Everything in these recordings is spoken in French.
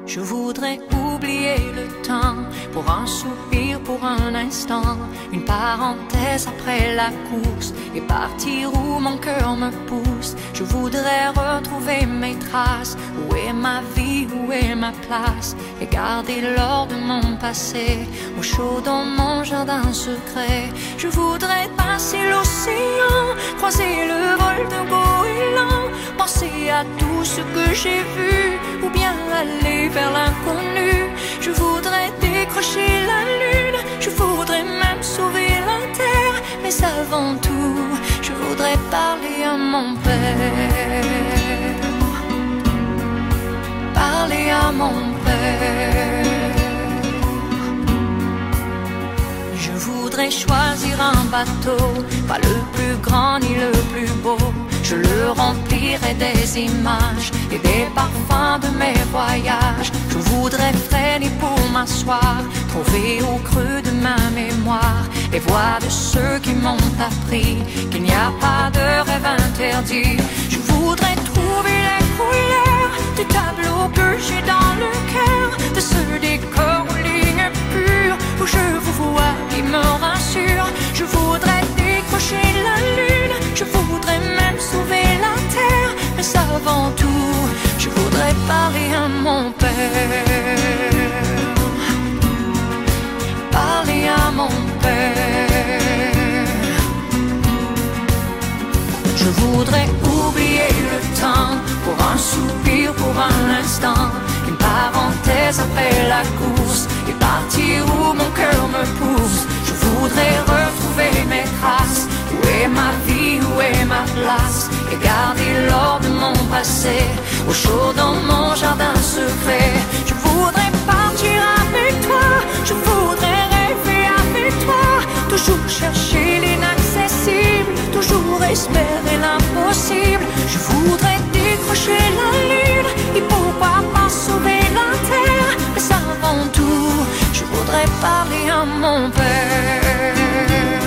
Je voudrais oublier le temps, pour un soupir, pour un instant, une parenthèse après la course, et partir où mon cœur me pousse. Je voudrais retrouver mes traces, où est ma vie, où est ma place, et garder l'or de mon passé, au chaud dans mon jardin secret. Je voudrais passer l'océan, croiser le vol de goéland, penser à tout ce que j'ai vu, ou bien aller vers l'inconnu. Je voudrais décrocher la lune, je voudrais même sauver la terre, mais avant tout, je voudrais parler à mon père. Parler à mon père. Je voudrais choisir un bateau, pas le plus grand ni le plus beau. Je le remplirai des images et des parfums de mes voyages. Je voudrais freiner pour m'asseoir, trouver au creux de ma mémoire les voix de ceux qui m'ont appris qu'il n'y a pas de rêve interdit. Je voudrais trouver les couleurs du tableau que j'ai dans le cœur, de ce décor aux lignes pures où je vous vois qui me rassure. Je voudrais décrocher la lune, je voudrais même sauver la terre, mais avant tout, je voudrais parler à mon père. Parler à mon père. Je voudrais oublier le temps, pour un soupir, pour un instant, une parenthèse après la course, et partir où mon cœur me pousse. Je voudrais retrouver mes traces, où est ma vie, où est ma place, et garder l'or de mon passé, au chaud dans mon jardin secret. Je voudrais partir avec toi, je voudrais rêver avec toi, toujours chercher l'inaccessible, toujours espérer l'impossible. Je voudrais décrocher la lune, et pourquoi pas sauver la terre, mais avant tout, je voudrais parler à mon père.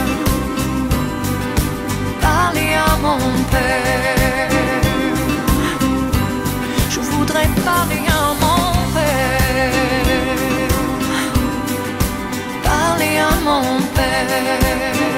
Parler à mon père. Je voudrais parler à mon père. Parler à mon père.